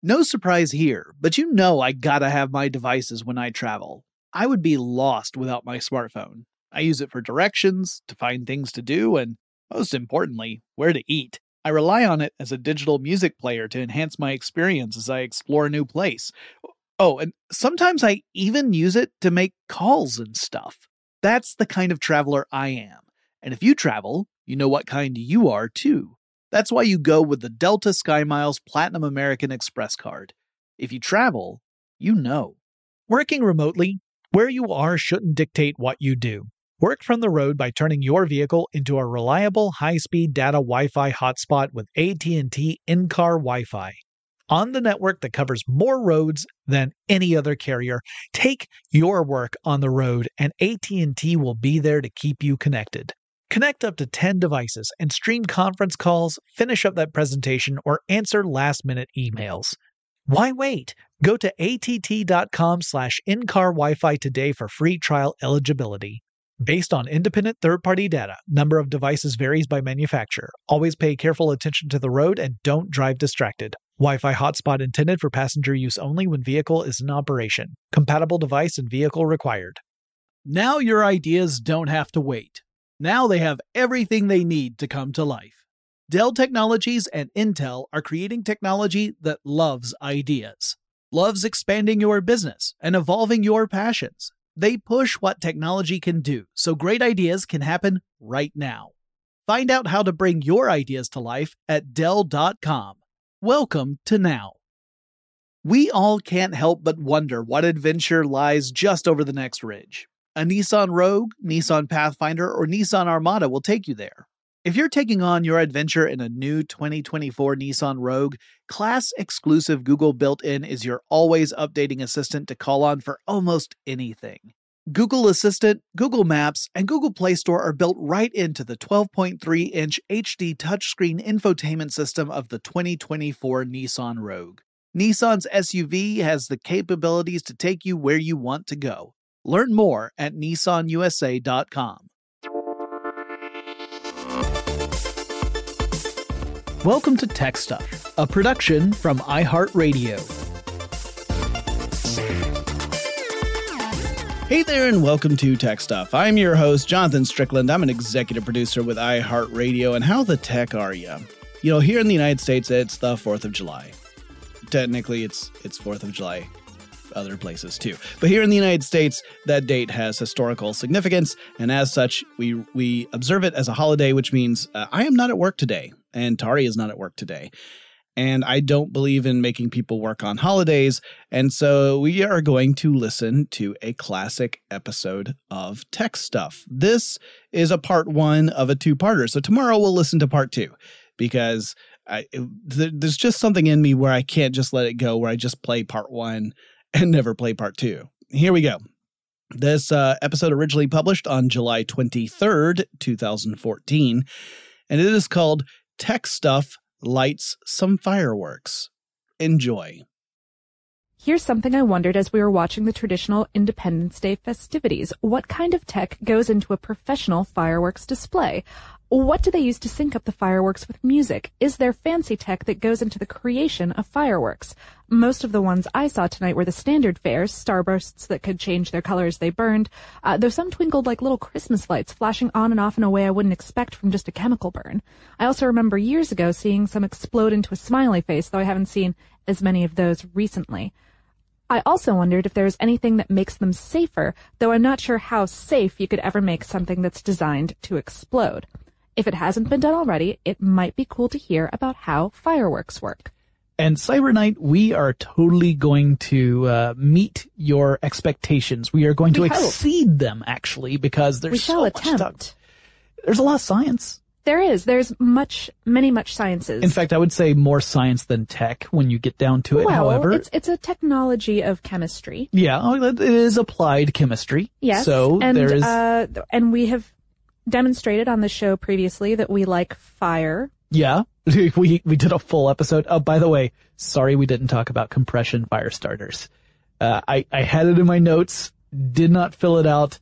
No surprise here, but you know I gotta have my devices when I travel. I would be lost without my smartphone. I use it for directions, to find things to do, and most importantly, where to eat. I rely on it as a digital music player to enhance my experience as I explore a new place. Oh, and sometimes I even use it to make calls and stuff. That's the kind of traveler I am. And if you travel, you know what kind you are too. That's why you go with the Delta SkyMiles Platinum American Express card. If you travel, you know. Working remotely, where you are shouldn't dictate what you do. Work from the road by turning your vehicle into a reliable high-speed data Wi-Fi hotspot with AT&T in-car Wi-Fi. On the network that covers more roads than any other carrier, take your work on the road and AT&T will be there to keep you connected. Connect up to 10 devices and stream conference calls, finish up that presentation, or answer last-minute emails. Why wait? Go to att.com/in-car Wi-Fi today for free trial eligibility. Based on independent third-party data, number of devices varies by manufacturer. Always pay careful attention to the road and don't drive distracted. Wi-Fi hotspot intended for passenger use only when vehicle is in operation. Compatible device and vehicle required. Now your ideas don't have to wait. Now they have everything they need to come to life. Dell Technologies and Intel are creating technology that loves ideas, loves expanding your business and evolving your passions. They push what technology can do, so great ideas can happen right now. Find out how to bring your ideas to life at Dell.com. Welcome to Now. We all can't help but wonder what adventure lies just over the next ridge. A Nissan Rogue, Nissan Pathfinder, or Nissan Armada will take you there. If you're taking on your adventure in a new 2024 Nissan Rogue, class-exclusive Google built-in is your always updating assistant to call on for almost anything. Google Assistant, Google Maps, and Google Play Store are built right into the 12.3-inch HD touchscreen infotainment system of the 2024 Nissan Rogue. Nissan's SUV has the capabilities to take you where you want to go. Learn more at nissanusa.com. Welcome to Tech Stuff, a production from iHeartRadio. Hey there and welcome to Tech Stuff. I'm your host, Jonathan Strickland. I'm an executive producer with iHeartRadio. And how the tech are you? You know, here in the United States, it's the 4th of July. Technically, it's 4th of July. Other places too. But here in the United States, that date has historical significance, and as such, we observe it as a holiday, which means I am not at work today, and Tari is not at work today. And I don't believe in making people work on holidays, and so we are going to listen to a classic episode of Tech Stuff. This is a part 1 of a 2-parter, so tomorrow we'll listen to part 2, because there's just something in me where I can't just let it go, where I just play part 1 and never play part 2. Here we go. This episode originally published on July 23rd, 2014, and it is called Tech Stuff Lights Some Fireworks. Enjoy. Here's something I wondered as we were watching the traditional Independence Day festivities. What kind of tech goes into a professional fireworks display? What do they use to sync up the fireworks with music? Is there fancy tech that goes into the creation of fireworks? Most of the ones I saw tonight were the standard fares, starbursts that could change their color as they burned, though some twinkled like little Christmas lights, flashing on and off in a way I wouldn't expect from just a chemical burn. I also remember years ago seeing some explode into a smiley face, though I haven't seen as many of those recently. I also wondered if there was anything that makes them safer, though I'm not sure how safe you could ever make something that's designed to explode. If it hasn't been done already, it might be cool to hear about how fireworks work. And Cyber Night, we are totally going to meet your expectations. We are going to exceed them, actually, because there's so much stuff. There's a lot of science. There is. There's much sciences. In fact, I would say more science than tech when you get down to it, however. It's a technology of chemistry. Yeah, it is applied chemistry. Yes. So there is... and we have demonstrated on the show previously that we like fire. Yeah, we did a full episode. Oh, by the way, sorry we didn't talk about compression fire starters. I had it in my notes, did not fill it out,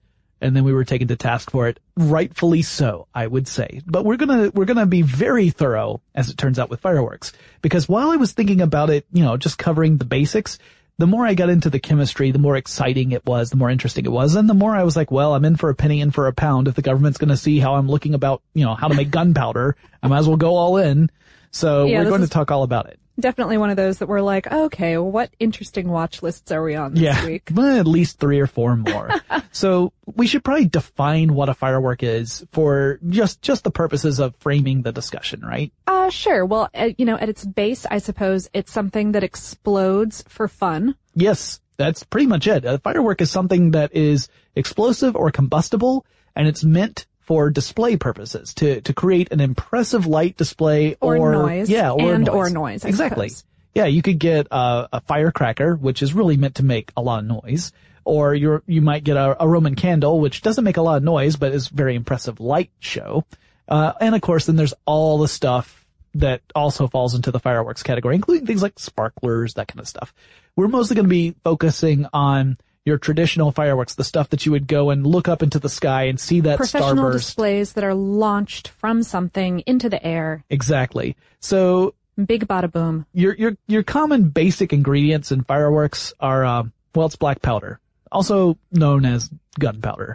and then we were taken to task for it. Rightfully so, I would say. But we're gonna be very thorough, as it turns out, with fireworks. Because while I was thinking about it, just covering the basics, the more I got into the chemistry, the more exciting it was, the more interesting it was, and the more I was like, well, I'm in for a penny, in for a pound. If the government's gonna see how I'm looking about, how to make gunpowder, I might as well go all in. So we're going to talk all about it. Definitely one of those that we're like, okay, what interesting watch lists are we on this week? Yeah, at least 3 or 4 more. So we should probably define what a firework is for just the purposes of framing the discussion, right? Sure. Well, at its base, I suppose it's something that explodes for fun. Yes, that's pretty much it. A firework is something that is explosive or combustible, and it's meant for display purposes, to create an impressive light display or noise. Yeah, or noise. Exactly. Suppose. Yeah, you could get a firecracker, which is really meant to make a lot of noise, or you might get a Roman candle, which doesn't make a lot of noise, but is very impressive light show. And of course, then there's all the stuff that also falls into the fireworks category, including things like sparklers, that kind of stuff. We're mostly going to be focusing on your traditional fireworks, the stuff that you would go and look up into the sky and see that professional starburst. Displays that are launched from something into the air. Exactly. So big bada boom. Your common basic ingredients in fireworks are it's black powder, also known as gunpowder.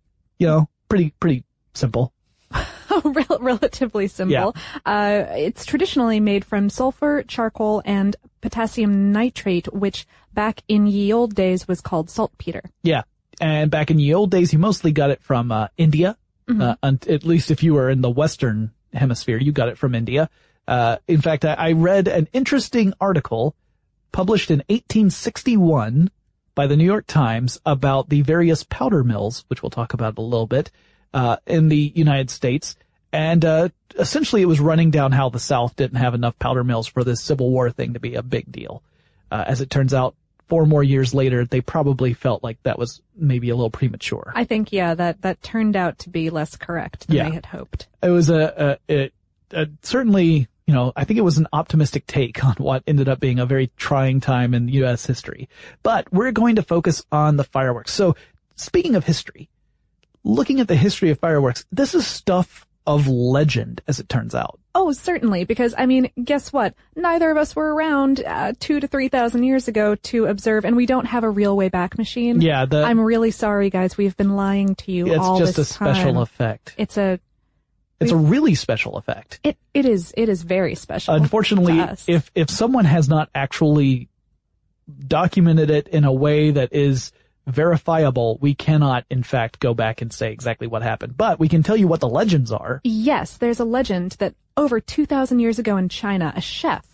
Pretty simple. Relatively simple. Yeah. It's traditionally made from sulfur, charcoal, and potassium nitrate, which back in ye old days was called saltpeter. Yeah. And back in ye old days, you mostly got it from India. Mm-hmm. At least if you were in the Western hemisphere, you got it from India. In fact, I read an interesting article published in 1861 by the New York Times about the various powder mills, which we'll talk about a little bit, in the United States. And essentially it was running down how the South didn't have enough powder mills for this Civil War thing to be a big deal. As it turns out, 4 more years later, they probably felt like that was maybe a little premature. I think, that turned out to be less correct than they had hoped. It was certainly, I think it was an optimistic take on what ended up being a very trying time in U.S. history. But we're going to focus on the fireworks. So speaking of history, looking at the history of fireworks, this is stuff of legend, as it turns out. Oh, certainly, because, guess what? Neither of us were around 2,000 to 3,000 years ago to observe, and we don't have a real Wayback Machine. Yeah, I'm really sorry, guys. We've been lying to you all this time. It's just a special effect. It's a really special effect. It is very special. Unfortunately, if someone has not actually documented it in a way that is verifiable, we cannot, in fact, go back and say exactly what happened. But we can tell you what the legends are. Yes, there's a legend that over 2,000 years ago in China, a chef,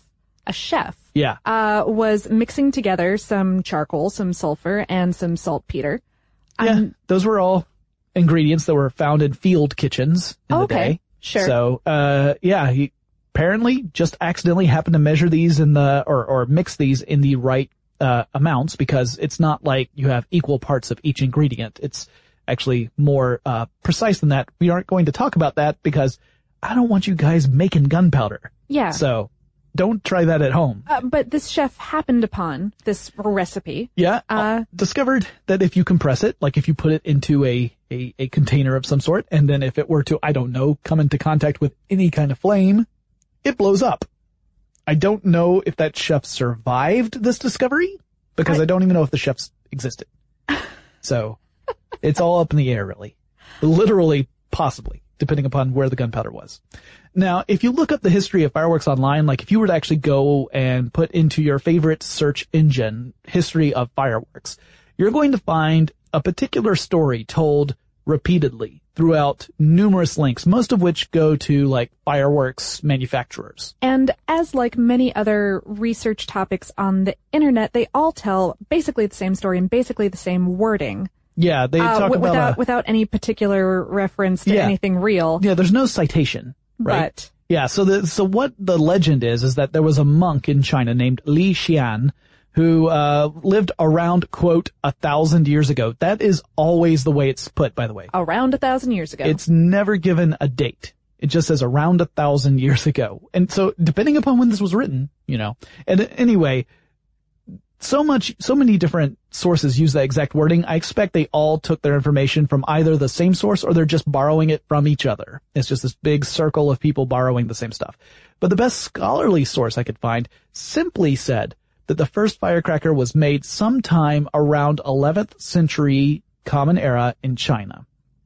was mixing together some charcoal, some sulfur, and some saltpeter. Yeah, those were all ingredients that were found in field kitchens in the day. Sure. So, he apparently just accidentally happened to measure these or mix these in the right amounts, because it's not like you have equal parts of each ingredient. It's actually more precise than that. We aren't going to talk about that because I don't want you guys making gunpowder. Yeah. So don't try that at home. But this chef happened upon this recipe. Yeah. Discovered that if you compress it, like if you put it into a container of some sort, and then if it were to, come into contact with any kind of flame, it blows up. I don't know if that chef survived this discovery, because I don't even know if the chefs existed. So it's all up in the air, really. Literally, possibly, depending upon where the gunpowder was. Now, if you look up the history of fireworks online, like if you were to actually go and put into your favorite search engine history of fireworks, you're going to find a particular story told repeatedly throughout numerous links, most of which go to like fireworks manufacturers. And as like many other research topics on the internet, they all tell basically the same story and basically the same wording. Yeah, they talk without any particular reference to anything real. Yeah, there's no citation, right? But yeah, so what the legend is that there was a monk in China named Li Xian who lived around, quote, 1,000 years ago. That is always the way it's put, by the way. Around 1,000 years ago. It's never given a date. It just says around 1,000 years ago. And so, depending upon when this was written, and anyway, so many different sources use that exact wording. I expect they all took their information from either the same source or they're just borrowing it from each other. It's just this big circle of people borrowing the same stuff. But the best scholarly source I could find simply said that the first firecracker was made sometime around 11th century Common Era in China.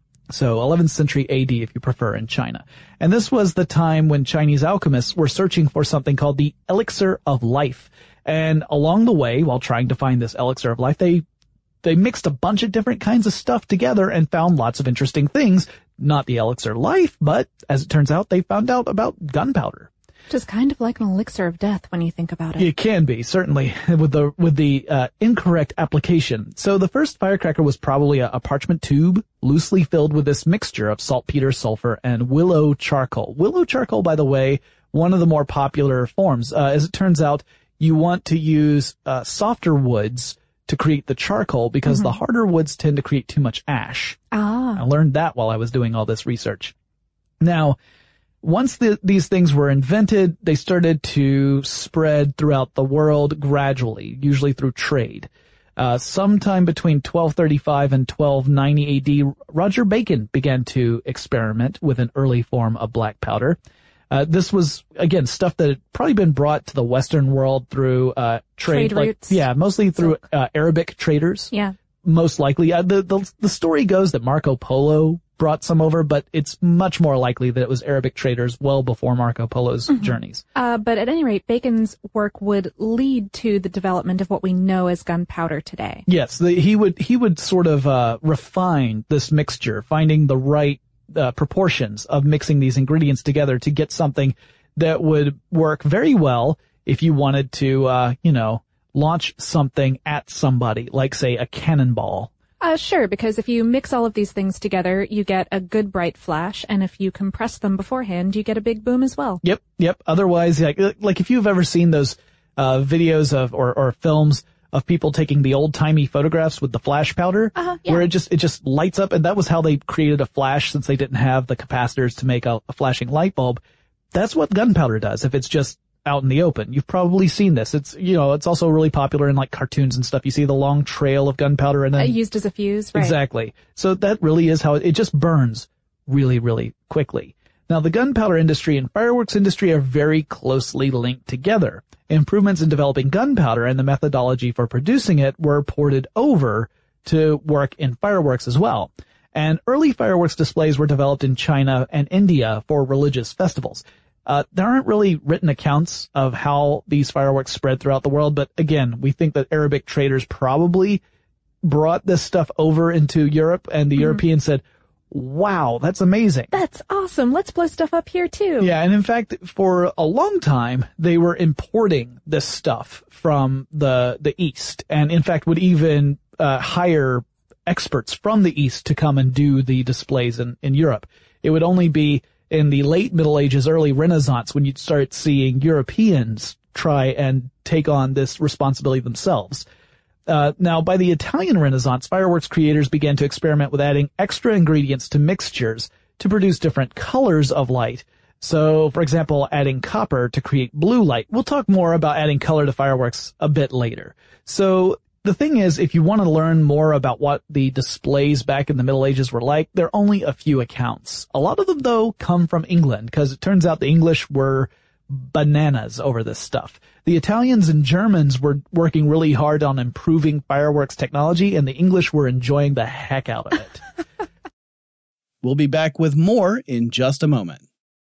So 11th century AD, if you prefer, in China. And this was the time when Chinese alchemists were searching for something called the elixir of life. And along the way, while trying to find this elixir of life, they mixed a bunch of different kinds of stuff together and found lots of interesting things. Not the elixir of life, but as it turns out, they found out about gunpowder. Just kind of like an elixir of death when you think about it. It can be, certainly, with the incorrect application. So the first firecracker was probably a parchment tube loosely filled with this mixture of saltpeter, sulfur, and willow charcoal. Willow charcoal, by the way, one of the more popular forms. As it turns out, you want to use softer woods to create the charcoal because the harder woods tend to create too much ash. I learned that while I was doing all this research. Now, once these things were invented, they started to spread throughout the world gradually, usually through trade. Sometime between 1235 and 1290 AD, Roger Bacon began to experiment with an early form of black powder. This was, again, stuff that had probably been brought to the Western world through trade routes. Yeah, mostly through Arabic traders. Yeah. Most likely. The story goes that Marco Polo brought some over, but it's much more likely that it was Arabic traders well before Marco Polo's journeys. But at any rate, Bacon's work would lead to the development of what we know as gunpowder today. Yes, he would sort of refine this mixture, finding the right proportions of mixing these ingredients together to get something that would work very well if you wanted to, launch something at somebody, like, say, a cannonball. Sure, because if you mix all of these things together, you get a good bright flash, and if you compress them beforehand, you get a big boom as well. Yep. Otherwise, like if you've ever seen those videos of or films of people taking the old-timey photographs with the flash powder, where it just lights up, and that was how they created a flash since they didn't have the capacitors to make a flashing light bulb. That's what gunpowder does if it's just out in the open. You've probably seen this. It's also really popular in like cartoons and stuff. You see the long trail of gunpowder and then used as a fuse, right? Exactly. So that really is how it just burns really, really quickly. Now, the gunpowder industry and fireworks industry are very closely linked together. Improvements in developing gunpowder and the methodology for producing it were ported over to work in fireworks as well. And early fireworks displays were developed in China and India for religious festivals. There aren't really written accounts of how these fireworks spread throughout the world, but again, we think that Arabic traders probably brought this stuff over into Europe, and the Europeans said, wow, that's amazing. That's awesome. Let's blow stuff up here too. Yeah, and in fact, for a long time, they were importing this stuff from the East, and in fact would even hire experts from the East to come and do the displays in Europe. It would only be in the late Middle Ages, early Renaissance, when you'd start seeing Europeans try and take on this responsibility themselves. Now, by the Italian Renaissance, fireworks creators began to experiment with adding extra ingredients to mixtures to produce different colors of light. So, for example, adding copper to create blue light. We'll talk more about adding color to fireworks a bit later. So, the thing is, if you want to learn more about what the displays back in the Middle Ages were like, there are only a few accounts. A lot of them, though, come from England, because it turns out the English were bananas over this stuff. The Italians and Germans were working really hard on improving fireworks technology, and the English were enjoying the heck out of it. We'll be back with more in just a moment.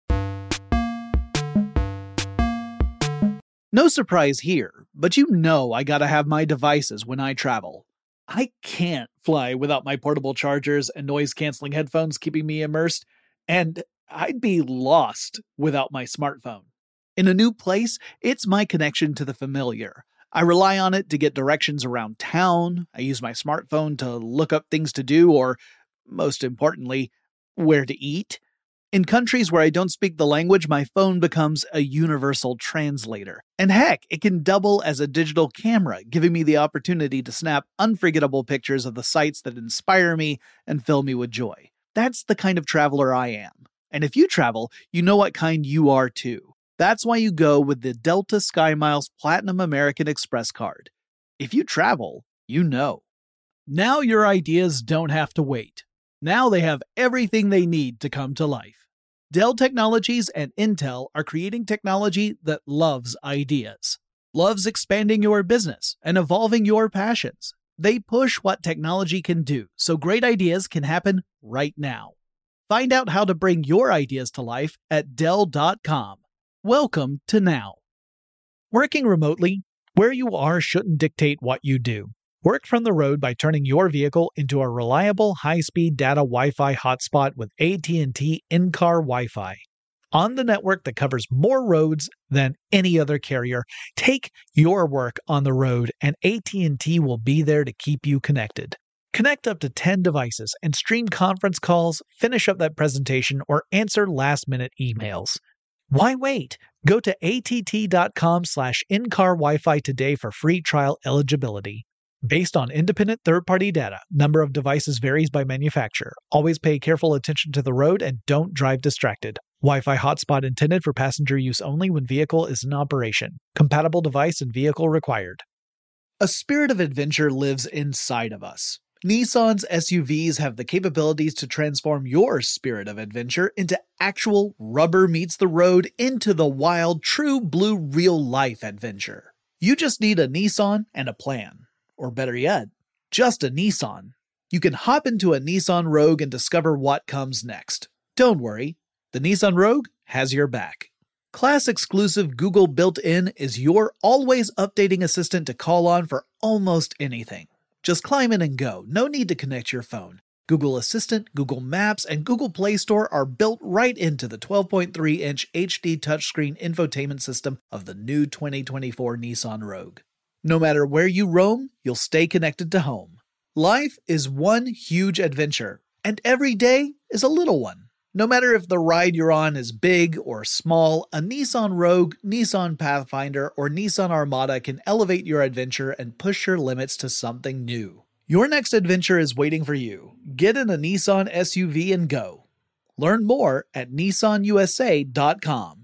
No surprise here, but you know I gotta have my devices when I travel. I can't fly without my portable chargers and noise-canceling headphones keeping me immersed, and I'd be lost without my smartphone. In a new place, it's my connection to the familiar. I rely on it to get directions around town, I use my smartphone to look up things to do, or, most importantly, where to eat. In countries where I don't speak the language, my phone becomes a universal translator. And heck, it can double as a digital camera, giving me the opportunity to snap unforgettable pictures of the sights that inspire me and fill me with joy. That's the kind of traveler I am. And if you travel, you know what kind you are too. That's why you go with the Delta SkyMiles Platinum American Express card. If you travel, you know. Now your ideas don't have to wait. Now they have everything they need to come to life. Dell Technologies and Intel are creating technology that loves ideas, loves expanding your business and evolving your passions. They push what technology can do so great ideas can happen right now. Find out how to bring your ideas to life at Dell.com. Welcome to Now. Working remotely, where you are shouldn't dictate what you do. Work from the road by turning your vehicle into a reliable high-speed data Wi-Fi hotspot with AT&T in-car Wi-Fi. On the network that covers more roads than any other carrier, take your work on the road and AT&T will be there to keep you connected. Connect up to 10 devices and stream conference calls, finish up that presentation, or answer last-minute emails. Why wait? Go to att.com/in-car Wi-Fi today for free trial eligibility. Based on independent third-party data, number of devices varies by manufacturer. Always pay careful attention to the road and don't drive distracted. Wi-Fi hotspot intended for passenger use only when vehicle is in operation. Compatible device and vehicle required. A spirit of adventure lives inside of us. Nissan's SUVs have the capabilities to transform your spirit of adventure into actual rubber meets the road into the wild, true blue real-life adventure. You just need a Nissan and a plan. Or better yet, just a Nissan. You can hop into a Nissan Rogue and discover what comes next. Don't worry, the Nissan Rogue has your back. Class-exclusive Google built-in is your always updating assistant to call on for almost anything. Just climb in and go, no need to connect your phone. Google Assistant, Google Maps, and Google Play Store are built right into the 12.3-inch HD touchscreen infotainment system of the new 2024 Nissan Rogue. No matter where you roam, you'll stay connected to home. Life is one huge adventure, and every day is a little one. No matter if the ride you're on is big or small, a Nissan Rogue, Nissan Pathfinder, or Nissan Armada can elevate your adventure and push your limits to something new. Your next adventure is waiting for you. Get in a Nissan SUV and go. Learn more at nissanusa.com.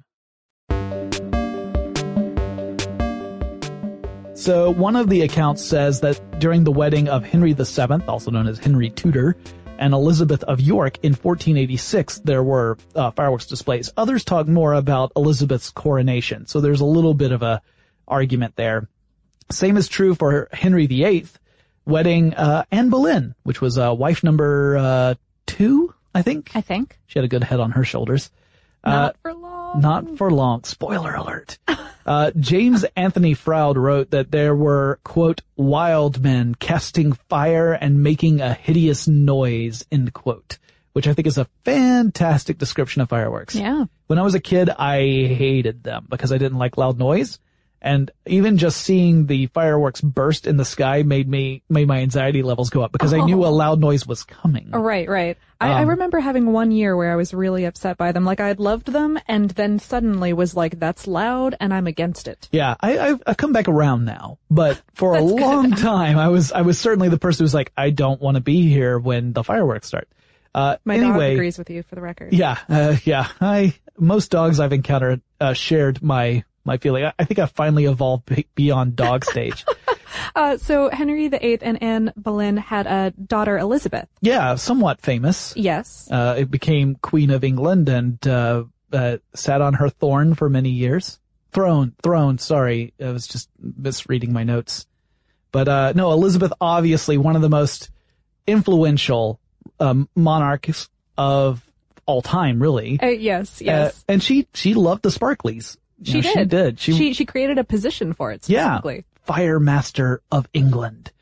So one of the accounts says that during the wedding of Henry VII, also known as Henry Tudor, and Elizabeth of York in 1486, there were fireworks displays. Others talk more about Elizabeth's coronation, so there's a little bit of a argument there. Same is true for Henry VIII, wedding Anne Boleyn, which was wife number 2, I think. She had a good head on her shoulders. Not for long. Not for long. Spoiler alert. James Anthony Froude wrote that there were, quote, wild men casting fire and making a hideous noise, end quote, which I think is a fantastic description of fireworks. Yeah. When I was a kid, I hated them because I didn't like loud noise. And even just seeing the fireworks burst in the sky made my anxiety levels go up because I knew a loud noise was coming. Right. I remember having one year where I was really upset by them. Like, I had loved them and then suddenly was like, that's loud and I'm against it. Yeah, I've come back around now, but for a long time I was certainly the person who's like, I don't want to be here when the fireworks start. My dog agrees with you, for the record. Yeah. Most dogs I've encountered shared my feeling. I think I finally evolved beyond dog stage. So Henry VIII and Anne Boleyn had a daughter, Elizabeth. Yeah, somewhat famous. Yes. It became Queen of England and sat on her throne for many years. Throne, sorry. I was just misreading my notes. But no, Elizabeth, obviously one of the most influential monarchs of all time, really. Yes. And she loved the sparklies. She did. She created a position for it specifically. Yeah, Fire Master of England.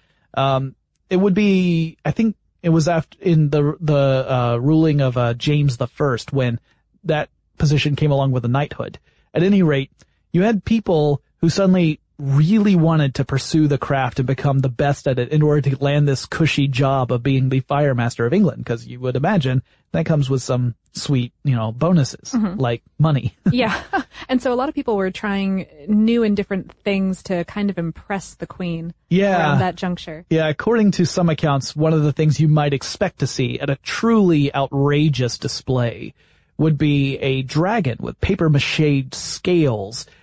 It would be, I think it was after in the ruling of James I when that position came along with the knighthood. At any rate, you had people who suddenly really wanted to pursue the craft and become the best at it in order to land this cushy job of being the Fire Master of England, because you would imagine that comes with some sweet, bonuses, like money. Yeah. And so a lot of people were trying new and different things to kind of impress the queen around that juncture. Yeah, according to some accounts, one of the things you might expect to see at a truly outrageous display would be a dragon with papier-mâché scales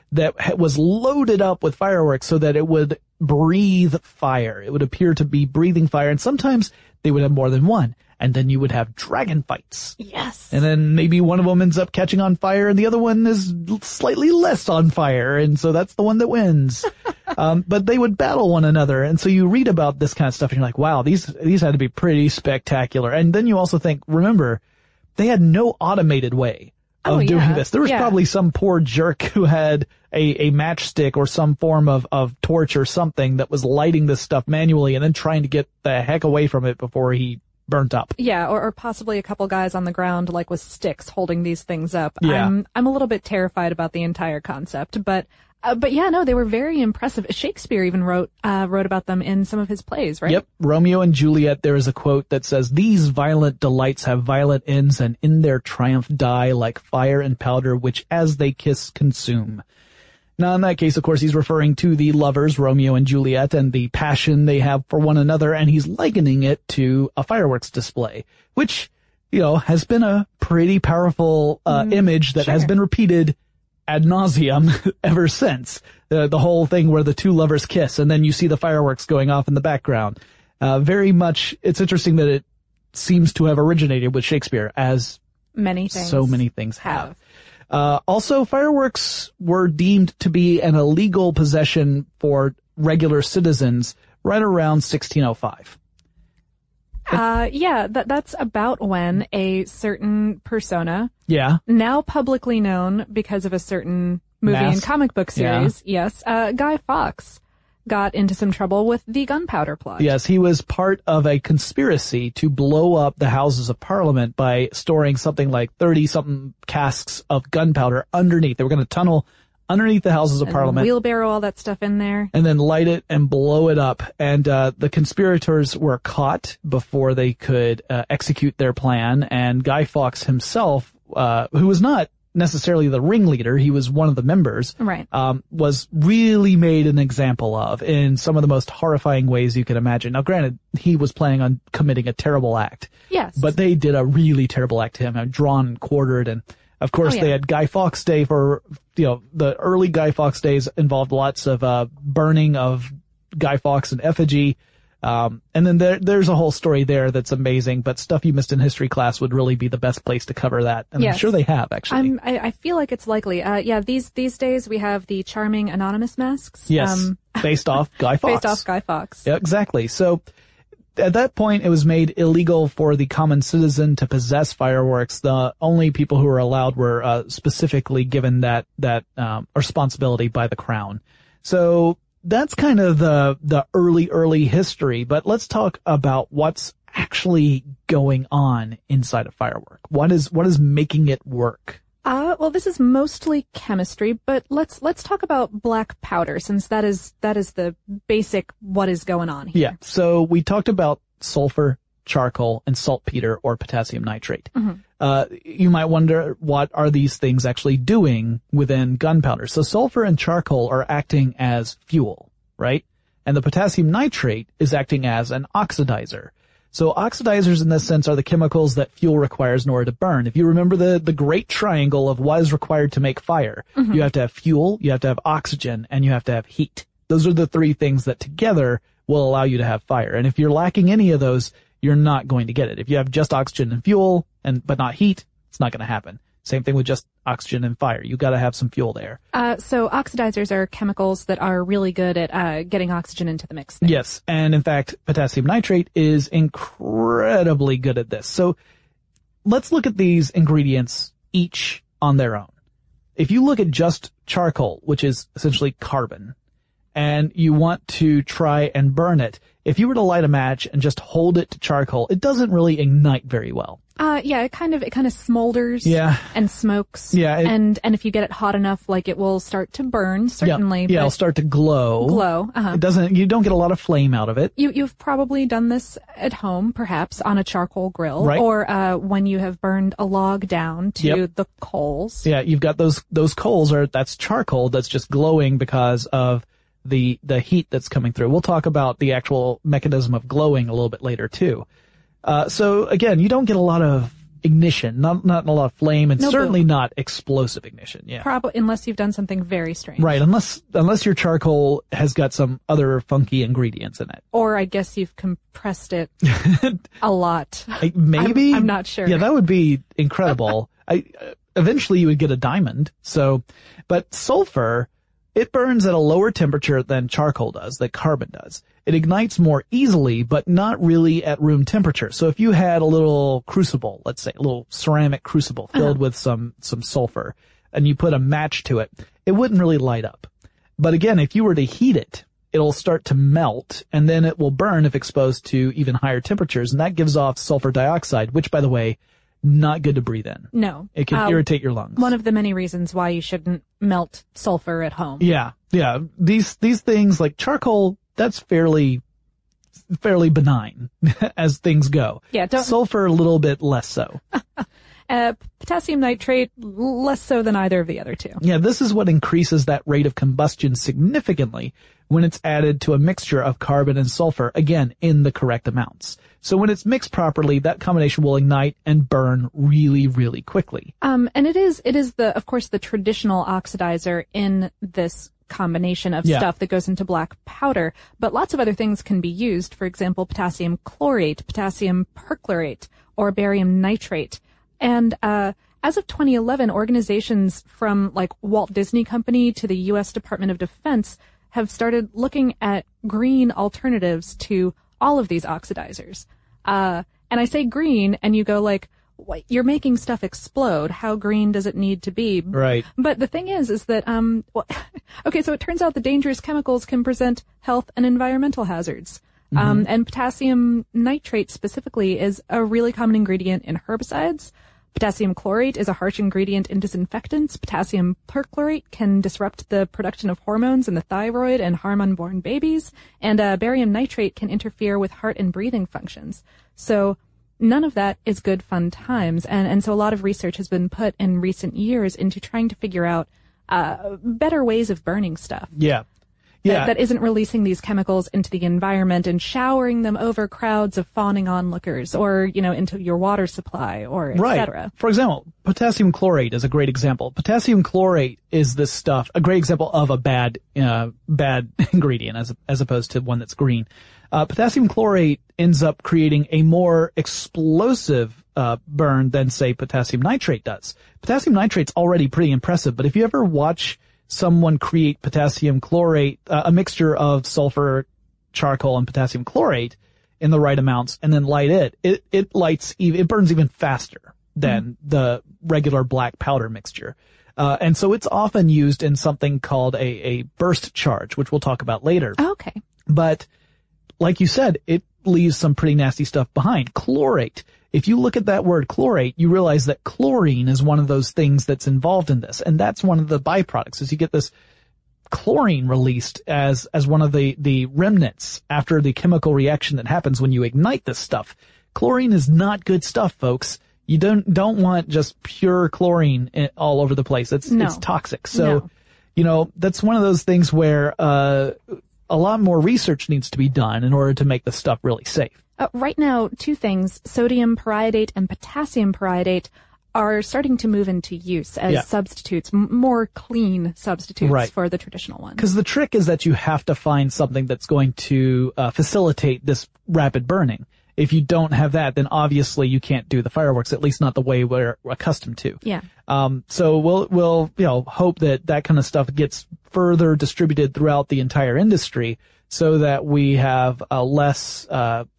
that was loaded up with fireworks so that it would breathe fire. It would appear to be breathing fire, and sometimes they would have more than one. And then you would have dragon fights. Yes. And then maybe one of them ends up catching on fire and the other one is slightly less on fire. And so that's the one that wins. But they would battle one another. And so you read about this kind of stuff and you're like, wow, these had to be pretty spectacular. And then you also think, remember, they had no automated way of doing this. There was probably some poor jerk who had a matchstick or some form of torch or something that was lighting this stuff manually and then trying to get the heck away from it before he burnt up. Yeah, or possibly a couple guys on the ground, like with sticks, holding these things up. Yeah. I'm a little bit terrified about the entire concept, but yeah, no, they were very impressive. Shakespeare even wrote about them in some of his plays, right? Yep. Romeo and Juliet, there is a quote that says, "These violent delights have violent ends, and in their triumph die like fire and powder, which as they kiss consume." Now, in that case, of course, he's referring to the lovers, Romeo and Juliet, and the passion they have for one another, and he's likening it to a fireworks display, which, has been a pretty powerful image that has been repeated ad nauseum ever since. The whole thing where the two lovers kiss, and then you see the fireworks going off in the background. Very much, it's interesting that it seems to have originated with Shakespeare, as many things so many things have. Also, fireworks were deemed to be an illegal possession for regular citizens right around 1605. Yeah, that's about when a certain persona, Yeah. now publicly known because of a certain movie and comic book series, Guy Fawkes, got into some trouble with the gunpowder plot. Yes, he was part of a conspiracy to blow up the Houses of Parliament by storing something like 30-something casks of gunpowder underneath. They were going to tunnel underneath the Houses of Parliament. Wheelbarrow all that stuff in there. And then light it and blow it up. And the conspirators were caught before they could execute their plan. And Guy Fawkes himself, who was not necessarily the ringleader, he was one of the members, right, was really made an example of in some of the most horrifying ways you can imagine. Now, granted, he was planning on committing a terrible act. Yes. But they did a really terrible act to him, drawn and quartered, and of course they had Guy Fawkes Day for, the early Guy Fawkes days involved lots of burning of Guy Fawkes in effigy. And then there's a whole story there that's amazing, but stuff you missed in history class would really be the best place to cover that. And I'm sure they have, actually. I feel like it's likely. These days we have the charming anonymous masks. Yes. Based off Guy Fawkes. Based off Guy Fawkes. Yeah, exactly. So at that point, it was made illegal for the common citizen to possess fireworks. The only people who were allowed were, specifically given that responsibility by the crown. So that's kind of the early history, but let's talk about what's actually going on inside a firework. What is making it work? Well, this is mostly chemistry, but let's talk about black powder, since that is the basic what is going on here. Yeah. So we talked about sulfur, charcoal, and saltpeter or potassium nitrate. Mm-hmm. You might wonder, what are these things actually doing within gunpowder? So sulfur and charcoal are acting as fuel, right? And the potassium nitrate is acting as an oxidizer. So oxidizers in this sense are the chemicals that fuel requires in order to burn. If you remember the great triangle of what is required to make fire, mm-hmm. you have to have fuel, you have to have oxygen, and you have to have heat. Those are the three things that together will allow you to have fire. And if you're lacking any of those, you're not going to get it. If you have just oxygen and fuel, but not heat, it's not going to happen. Same thing with just oxygen and fire. You got to have some fuel there. So oxidizers are chemicals that are really good at getting oxygen into the mix there. Yes, and in fact, potassium nitrate is incredibly good at this. So let's look at these ingredients each on their own. If you look at just charcoal, which is essentially carbon, and you want to try and burn it, if you were to light a match and just hold it to charcoal, it doesn't really ignite very well. It kind of smolders. Yeah. And smokes. Yeah. And if you get it hot enough, like, it will start to burn, certainly. Yeah, it'll start to glow. Uh-huh. You don't get a lot of flame out of it. You've probably done this at home, perhaps on a charcoal grill. Right. Or, when you have burned a log down to the coals. Yeah, you've got those coals that's charcoal that's just glowing because of the heat that's coming through. We'll talk about the actual mechanism of glowing a little bit later too. So again, you don't get a lot of ignition, not a lot of flame, and No certainly boom. not explosive ignition. Yeah. Probably unless you've done something very strange. Right, unless your charcoal has got some other funky ingredients in it. Or I guess you've compressed it a lot. Maybe. I'm not sure. Yeah, that would be incredible. Eventually you would get a diamond. But sulfur, it burns at a lower temperature than charcoal does, that carbon does. It ignites more easily, but not really at room temperature. So if you had a little crucible, let's say, a little ceramic crucible filled with some sulfur, and you put a match to it, it wouldn't really light up. But again, if you were to heat it, it'll start to melt, and then it will burn if exposed to even higher temperatures, and that gives off sulfur dioxide, which, by the way, not good to breathe in. No. It can irritate your lungs. One of the many reasons why you shouldn't melt sulfur at home. Yeah. These things like charcoal, that's fairly benign as things go. Yeah, Sulfur, a little bit less so. Potassium nitrate, less so than either of the other two. Yeah, this is what increases that rate of combustion significantly when it's added to a mixture of carbon and sulfur, again, in the correct amounts. So when it's mixed properly, that combination will ignite and burn really, really quickly. And it is of course, the traditional oxidizer in this combination of stuff that goes into black powder, but lots of other things can be used. For example, potassium chlorate, potassium perchlorate, or barium nitrate. And as of 2011, organizations from like Walt Disney Company to the U.S. Department of Defense have started looking at green alternatives to all of these oxidizers. And I say green, and you go like, what, you're making stuff explode. How green does it need to be? Right. But the thing is that, okay, so it turns out the dangerous chemicals can present health and environmental hazards. And potassium nitrate specifically is a really common ingredient in herbicides. Potassium chlorate is a harsh ingredient in disinfectants. Potassium perchlorate can disrupt the production of hormones in the thyroid and harm unborn babies. And barium nitrate can interfere with heart and breathing functions. So none of that is good fun times. And so a lot of research has been put in recent years into trying to figure out better ways of burning stuff. Yeah. That isn't releasing these chemicals into the environment and showering them over crowds of fawning onlookers or, into your water supply or et cetera. Right. For example, potassium chlorate is a great example. Potassium chlorate is this stuff, a great example of a bad ingredient as opposed to one that's green. Potassium chlorate ends up creating a more explosive burn than, say, potassium nitrate does. Potassium nitrate's already pretty impressive, but if you ever watch someone create potassium chlorate, a mixture of sulfur, charcoal, and potassium chlorate in the right amounts, and then light it burns even faster than the regular black powder mixture. And so it's often used in something called a burst charge, which we'll talk about later. Okay. But like you said, it leaves some pretty nasty stuff behind. Chlorate. If you look at that word chlorate, you realize that chlorine is one of those things that's involved in this. And that's one of the byproducts, is you get this chlorine released as one of the remnants after the chemical reaction that happens when you ignite this stuff. Chlorine is not good stuff, folks. You don't want just pure chlorine all over the place. It's toxic. So, that's one of those things where a lot more research needs to be done in order to make the stuff really safe. Right now, two things, sodium periodate and potassium periodate, are starting to move into use as substitutes, more clean substitutes for the traditional ones. Because the trick is that you have to find something that's going to facilitate this rapid burning. If you don't have that, then obviously you can't do the fireworks, at least not the way we're accustomed to. Yeah. So we'll hope that kind of stuff gets further distributed throughout the entire industry, so that we have a less,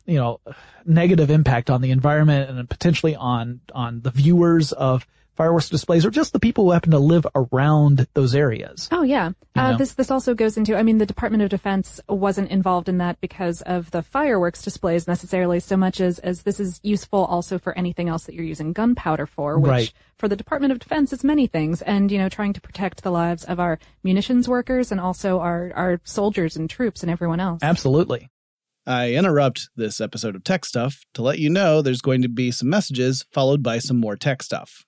negative impact on the environment and potentially on the viewers of fireworks displays, or just the people who happen to live around those areas. Oh, yeah. This also goes into, the Department of Defense wasn't involved in that because of the fireworks displays necessarily, so much as this is useful also for anything else that you're using gunpowder for, which for the Department of Defense is many things, and, trying to protect the lives of our munitions workers and also our soldiers and troops and everyone else. Absolutely. I interrupt this episode of Tech Stuff to let you know there's going to be some messages followed by some more tech stuff.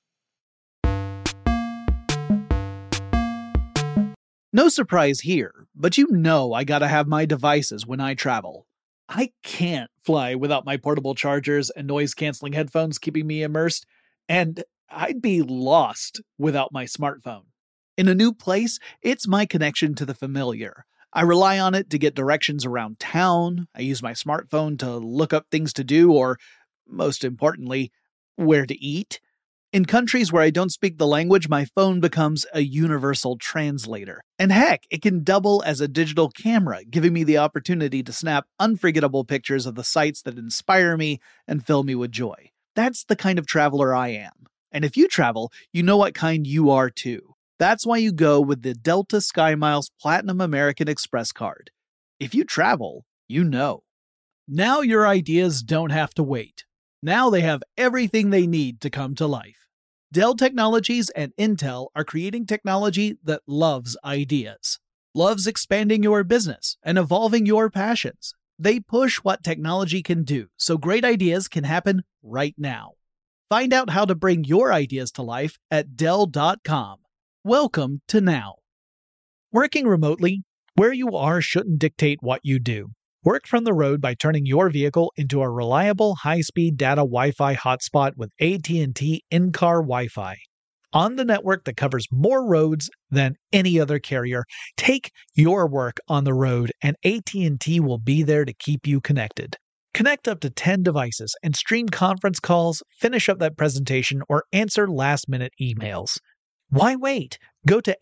No surprise here, but I gotta have my devices when I travel. I can't fly without my portable chargers and noise-canceling headphones keeping me immersed. And I'd be lost without my smartphone. In a new place, it's my connection to the familiar. I rely on it to get directions around town. I use my smartphone to look up things to do, or, most importantly, where to eat. In countries where I don't speak the language, my phone becomes a universal translator. And heck, it can double as a digital camera, giving me the opportunity to snap unforgettable pictures of the sights that inspire me and fill me with joy. That's the kind of traveler I am. And if you travel, you know what kind you are too. That's why you go with the Delta SkyMiles Platinum American Express card. If you travel, you know. Now your ideas don't have to wait. Now they have everything they need to come to life. Dell Technologies and Intel are creating technology that loves ideas, loves expanding your business and evolving your passions. They push what technology can do so great ideas can happen right now. Find out how to bring your ideas to life at Dell.com. Welcome to Now. Working remotely, where you are shouldn't dictate what you do. Work from the road by turning your vehicle into a reliable high-speed data Wi-Fi hotspot with AT&T in-car Wi-Fi. On the network that covers more roads than any other carrier, take your work on the road and AT&T will be there to keep you connected. Connect up to 10 devices and stream conference calls, finish up that presentation, or answer last-minute emails. Why wait? Go to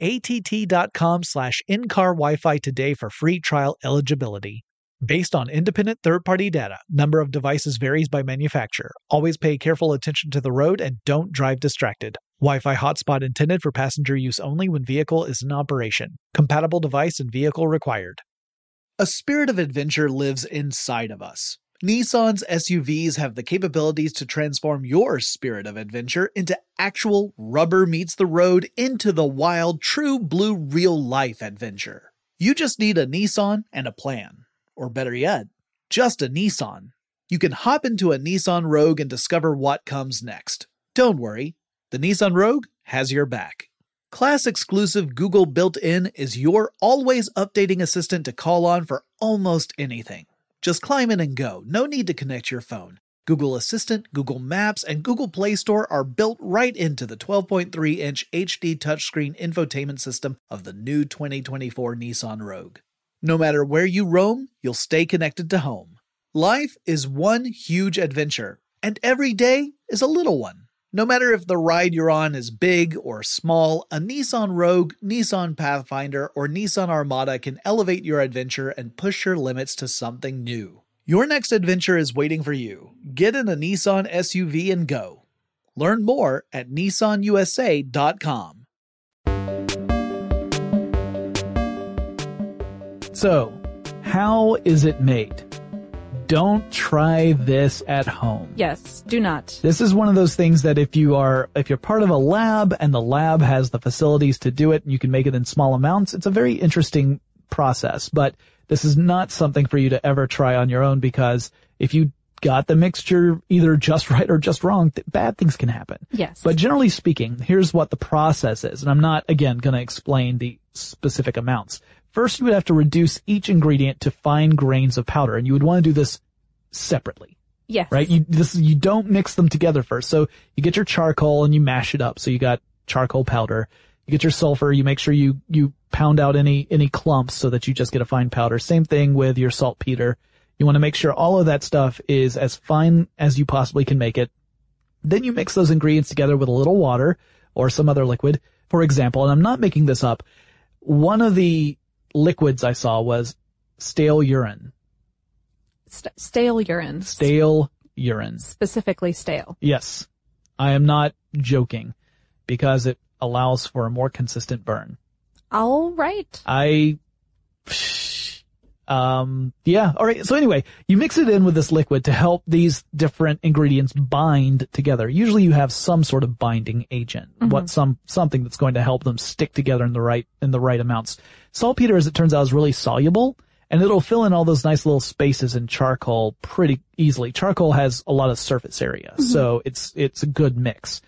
att.com/in-car Wi-Fi today for free trial eligibility. Based on independent third-party data, number of devices varies by manufacturer. Always pay careful attention to the road and don't drive distracted. Wi-Fi hotspot intended for passenger use only when vehicle is in operation. Compatible device and vehicle required. A spirit of adventure lives inside of us. Nissan's SUVs have the capabilities to transform your spirit of adventure into actual rubber meets the road into the wild, true blue real-life adventure. You just need a Nissan and a plan. Or better yet, just a Nissan. You can hop into a Nissan Rogue and discover what comes next. Don't worry, the Nissan Rogue has your back. Class-exclusive Google built-in is your always updating assistant to call on for almost anything. Just climb in and go, no need to connect your phone. Google Assistant, Google Maps, and Google Play Store are built right into the 12.3-inch HD touchscreen infotainment system of the new 2024 Nissan Rogue. No matter where you roam, you'll stay connected to home. Life is one huge adventure, and every day is a little one. No matter if the ride you're on is big or small, a Nissan Rogue, Nissan Pathfinder, or Nissan Armada can elevate your adventure and push your limits to something new. Your next adventure is waiting for you. Get in a Nissan SUV and go. Learn more at nissanusa.com. So, how is it made? Don't try this at home. Yes, do not. This is one of those things that if you're part of a lab and the lab has the facilities to do it and you can make it in small amounts, it's a very interesting process. But this is not something for you to ever try on your own, because if you got the mixture either just right or just wrong, bad things can happen. Yes. But generally speaking, here's what the process is. And I'm not, again, going to explain the specific amounts. First, you would have to reduce each ingredient to fine grains of powder, and you would want to do this separately. Yes. Right? You don't mix them together first. So you get your charcoal and you mash it up. So you got charcoal powder. You get your sulfur. You make sure you pound out any clumps so that you just get a fine powder. Same thing with your saltpeter. You want to make sure all of that stuff is as fine as you possibly can make it. Then you mix those ingredients together with a little water or some other liquid. For example, and I'm not making this up, one of the liquids I saw was stale urine. Stale urine. Stale urine. Specifically stale. Yes. I am not joking, because it allows for a more consistent burn. All right. Yeah. All right. So anyway, you mix it in with this liquid to help these different ingredients bind together. Usually you have some sort of binding agent, something that's going to help them stick together in the right amounts. Saltpeter, as it turns out, is really soluble, and it'll fill in all those nice little spaces in charcoal pretty easily. Charcoal has a lot of surface area, so it's a good mix.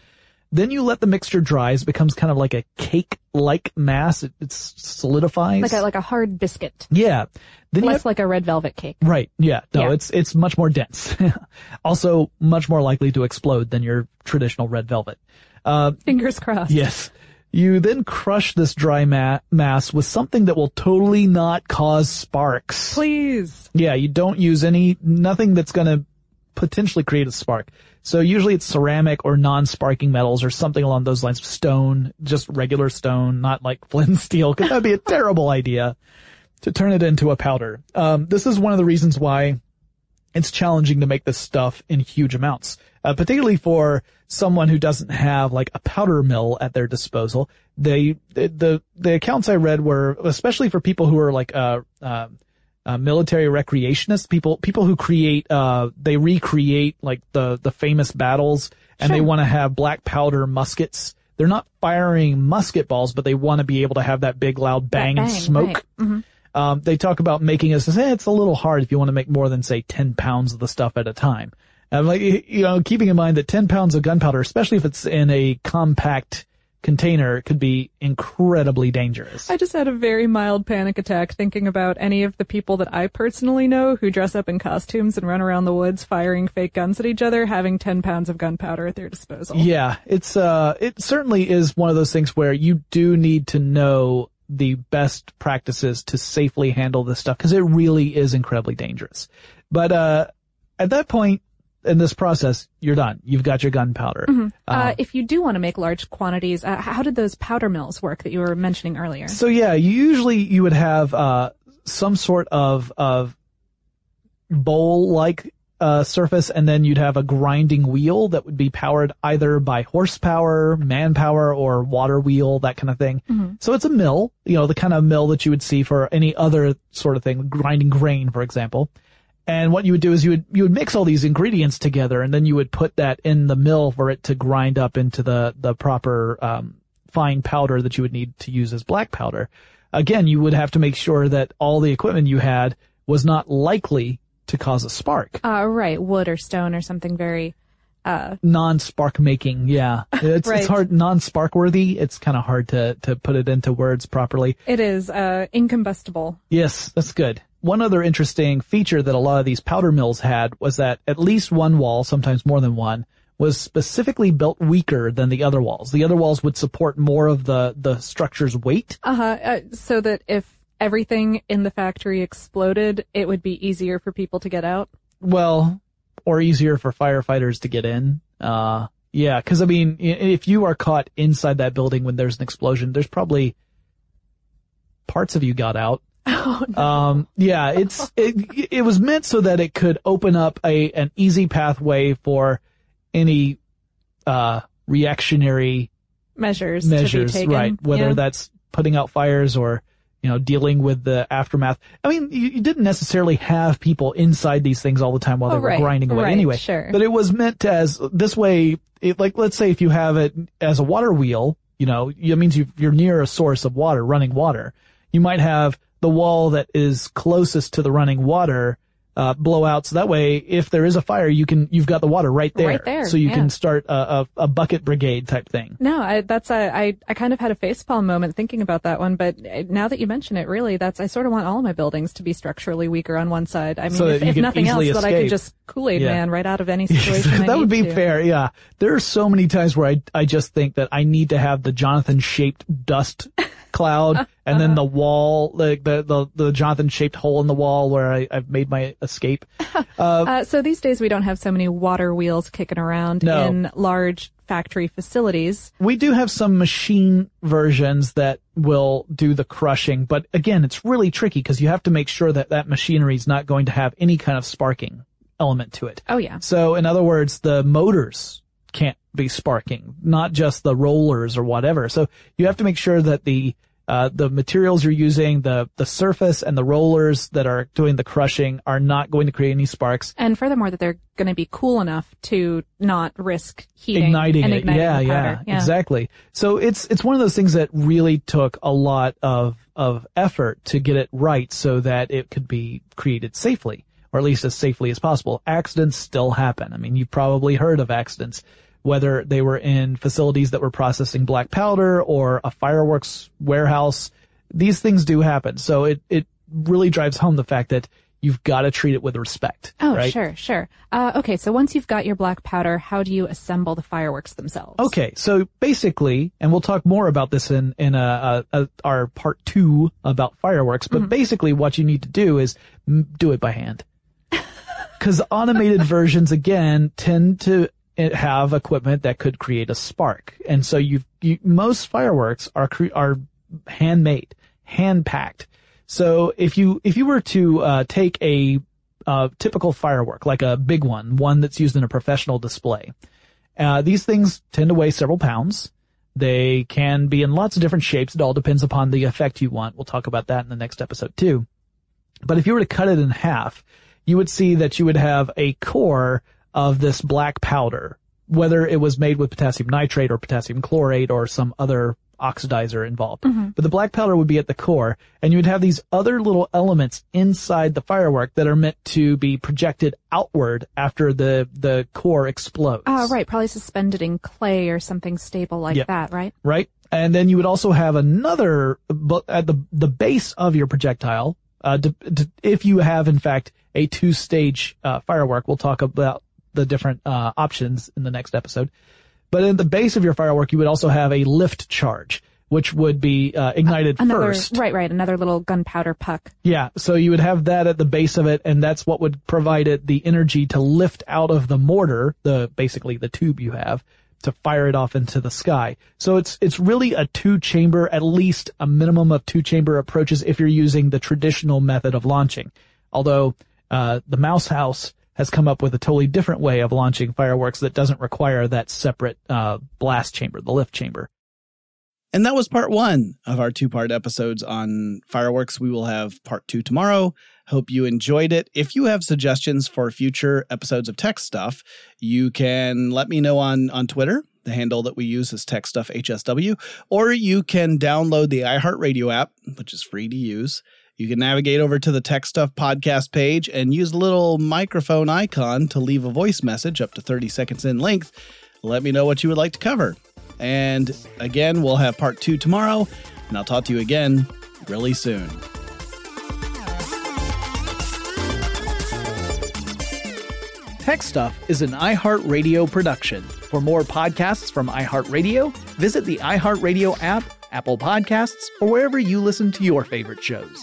Then you let the mixture dry. It becomes kind of like a cake-like mass. It solidifies. Like a hard biscuit. Yeah. Then Less like a red velvet cake. Right. Yeah. No, Yeah. it's much more dense. Also much more likely to explode than your traditional red velvet. Fingers crossed. Yes. You then crush this dry mass with something that will totally not cause sparks. Please. Yeah, you don't use nothing that's going to potentially create a spark. So usually it's ceramic or non-sparking metals or something along those lines. Stone, just regular stone, not like flint and steel, because that'd be a terrible idea to turn it into a powder. This is one of the reasons why it's challenging to make this stuff in huge amounts, particularly for someone who doesn't have like a powder mill at their disposal. The accounts I read were, especially for people who are like, military recreationists, people who create, they recreate like the famous battles, and they want to have black powder muskets. They're not firing musket balls, but they want to be able to have that big loud bang and smoke. Right. Mm-hmm. They talk about making it's a little hard if you want to make more than say 10 pounds of the stuff at a time. And like, keeping in mind that 10 pounds of gunpowder, especially if it's in a compact container, could be incredibly dangerous. I just had a very mild panic attack thinking about any of the people that I personally know who dress up in costumes and run around the woods firing fake guns at each other, having 10 pounds of gunpowder at their disposal. Yeah, it certainly is one of those things where you do need to know the best practices to safely handle this stuff, because it really is incredibly dangerous. But at that point in this process, you're done. You've got your gunpowder. Mm-hmm. If you do want to make large quantities, how did those powder mills work that you were mentioning earlier? So yeah, you would have some sort of bowl-like surface, and then you'd have a grinding wheel that would be powered either by horsepower, manpower, or water wheel, that kind of thing. Mm-hmm. So it's a mill, the kind of mill that you would see for any other sort of thing, grinding grain, for example. And what you would do is you would mix all these ingredients together, and then you would put that in the mill for it to grind up into the proper fine powder that you would need to use as black powder. Again, you would have to make sure that all the equipment you had was not likely to cause a spark. Right, wood or stone or something very non-spark making. Yeah, it's right. It's hard, non-spark worthy. It's kind of hard to put it into words properly. It is incombustible. Yes, that's good. One other interesting feature that a lot of these powder mills had was that at least one wall, sometimes more than one, was specifically built weaker than the other walls. The other walls would support more of the structure's weight. So that if everything in the factory exploded, it would be easier for people to get out? Well, or easier for firefighters to get in. Yeah, because I mean, if you are caught inside that building when there's an explosion, there's probably parts of you got out. Oh, no. Yeah, it was meant so that it could open up an easy pathway for any reactionary measures to be taken. Right? Whether that's putting out fires or dealing with the aftermath. I mean, you didn't necessarily have people inside these things all the time while they were grinding away anyway. Sure. But it was meant as this way. Like, let's say if you have it as a water wheel, it means you're near a source of water, running water. You might have the wall that is closest to the running water blow out, so that way if there is a fire, you've got the water right there, so you can start a bucket brigade type thing. No, I kind of had a facepalm moment thinking about that one, but now that you mention it, really, I sort of want all of my buildings to be structurally weaker on one side. I mean, so if nothing else, that I could just Kool-Aid Yeah. Man right out of any situation. That would be fair. Yeah, there are so many times where I just think that I need to have the Jonathan-shaped dust cloud, and then the wall, like the Jonathan-shaped hole in the wall where I've made my escape. So these days we don't have so many water wheels kicking around in large factory facilities. We do have some machine versions that will do the crushing, but again, it's really tricky because you have to make sure that machinery is not going to have any kind of sparking element to it. Oh yeah. So in other words, the motors can't be sparking, not just the rollers or whatever. So you have to make sure that the materials you're using, the surface and the rollers that are doing the crushing are not going to create any sparks. And furthermore, that they're going to be cool enough to not risk heating igniting and it. igniting the Yeah, powder. Yeah, exactly. So it's one of those things that really took a lot of effort to get it right so that it could be created safely, or at least as safely as possible. Accidents still happen. I mean, you've probably heard of accidents whether they were in facilities that were processing black powder or a fireworks warehouse. These things do happen. So it really drives home the fact that you've got to treat it with respect. Oh, right? Sure. Okay, so once you've got your black powder, how do you assemble the fireworks themselves? Okay, so basically, and we'll talk more about this in our part 2 about fireworks, but basically what you need to do is do it by hand. Because automated versions, again, tend to have equipment that could create a spark. And so most fireworks are handmade, hand-packed. So if you were to take a typical firework, like a big one that's used in a professional display, these things tend to weigh several pounds. They can be in lots of different shapes. It all depends upon the effect you want. We'll talk about that in the next episode too. But if you were to cut it in half, you would see that you would have a core of this black powder, whether it was made with potassium nitrate or potassium chlorate or some other oxidizer involved. But the black powder would be at the core, and you would have these other little elements inside the firework that are meant to be projected outward after the core explodes. Right, probably suspended in clay or something stable like that, right? Right. And then you would also have another, at the base of your projectile, if you have, in fact, a 2-stage firework. We'll talk about the different options in the next episode. But in the base of your firework, you would also have a lift charge, which would be ignited first. Right, another little gunpowder puck. Yeah, so you would have that at the base of it, and that's what would provide it the energy to lift out of the mortar, basically the tube you have, to fire it off into the sky. So it's really a 2-chamber, at least a minimum of 2-chamber approaches if you're using the traditional method of launching. Although the Mouse House has come up with a totally different way of launching fireworks that doesn't require that separate blast chamber, the lift chamber. And that was part 1 of our 2-part episodes on fireworks. We will have part 2 tomorrow. Hope you enjoyed it. If you have suggestions for future episodes of Tech Stuff, you can let me know on Twitter. The handle that we use is TechStuffHSW. Or you can download the iHeartRadio app, which is free to use. You can navigate over to the Tech Stuff podcast page and use the little microphone icon to leave a voice message up to 30 seconds in length. Let me know what you would like to cover. And again, we'll have part 2 tomorrow, and I'll talk to you again really soon. Tech Stuff is an iHeartRadio production. For more podcasts from iHeartRadio, visit the iHeartRadio app, Apple Podcasts, or wherever you listen to your favorite shows.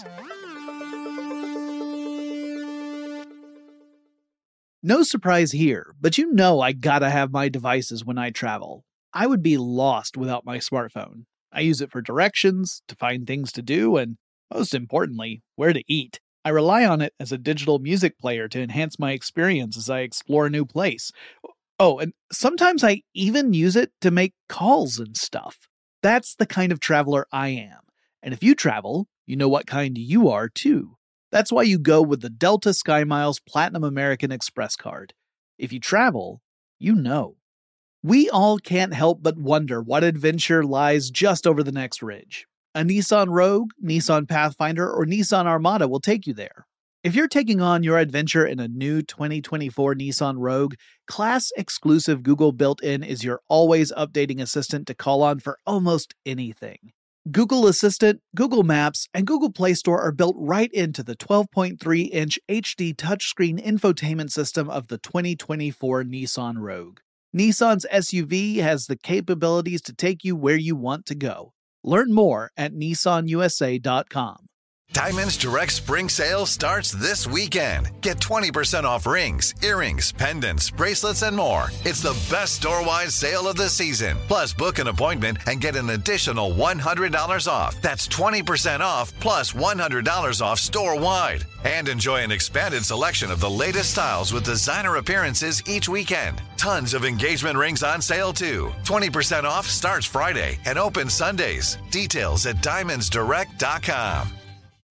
No surprise here, but you know I gotta have my devices when I travel. I would be lost without my smartphone. I use it for directions, to find things to do, and most importantly, where to eat. I rely on it as a digital music player to enhance my experience as I explore a new place. Oh, and sometimes I even use it to make calls and stuff. That's the kind of traveler I am. And if you travel, you know what kind you are too. That's why you go with the Delta SkyMiles Platinum American Express card. If you travel, you know. We all can't help but wonder what adventure lies just over the next ridge. A Nissan Rogue, Nissan Pathfinder, or Nissan Armada will take you there. If you're taking on your adventure in a new 2024 Nissan Rogue, class-exclusive Google built-in is your always updating assistant to call on for almost anything. Google Assistant, Google Maps, and Google Play Store are built right into the 12.3-inch HD touchscreen infotainment system of the 2024 Nissan Rogue. Nissan's SUV has the capabilities to take you where you want to go. Learn more at nissanusa.com. Diamonds Direct Spring Sale starts this weekend. Get 20% off rings, earrings, pendants, bracelets, and more. It's the best store-wide sale of the season. Plus, book an appointment and get an additional $100 off. That's 20% off plus $100 off store-wide. And enjoy an expanded selection of the latest styles with designer appearances each weekend. Tons of engagement rings on sale, too. 20% off starts Friday and opens Sundays. Details at diamondsdirect.com.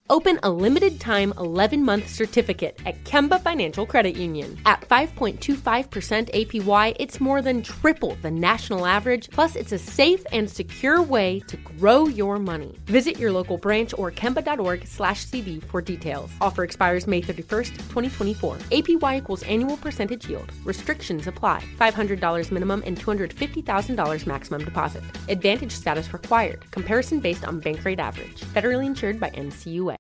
Open a limited-time 11-month certificate at Kemba Financial Credit Union. At 5.25% APY, it's more than triple the national average, plus it's a safe and secure way to grow your money. Visit your local branch or kemba.org/cd for details. Offer expires May 31st, 2024. APY equals annual percentage yield. Restrictions apply. $500 minimum and $250,000 maximum deposit. Advantage status required. Comparison based on bank rate average. Federally insured by NCUA.